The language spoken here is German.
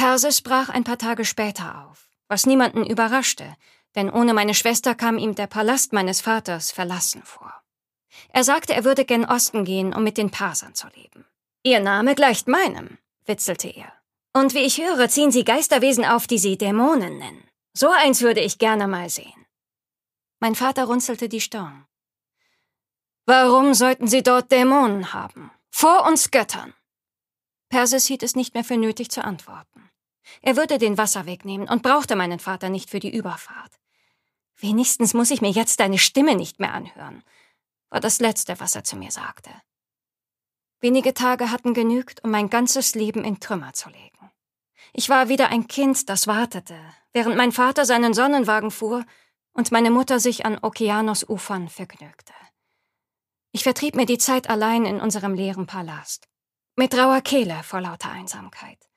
Perses brach ein paar Tage später auf, was niemanden überraschte, denn ohne meine Schwester kam ihm der Palast meines Vaters verlassen vor. Er sagte, er würde gen Osten gehen, um mit den Persern zu leben. »Ihr Name gleicht meinem«, witzelte er. »Und wie ich höre, ziehen Sie Geisterwesen auf, die Sie Dämonen nennen. So eins würde ich gerne mal sehen.« Mein Vater runzelte die Stirn. »Warum sollten Sie dort Dämonen haben? Vor uns Göttern?« Perses hielt es nicht mehr für nötig zu antworten. Er würde den Wasserweg nehmen und brauchte meinen Vater nicht für die Überfahrt. »Wenigstens muss ich mir jetzt deine Stimme nicht mehr anhören«, war das Letzte, was er zu mir sagte. Wenige Tage hatten genügt, um mein ganzes Leben in Trümmer zu legen. Ich war wieder ein Kind, das wartete, während mein Vater seinen Sonnenwagen fuhr und meine Mutter sich an Okeanosufern vergnügte. Ich vertrieb mir die Zeit allein in unserem leeren Palast, mit rauer Kehle vor lauter Einsamkeit.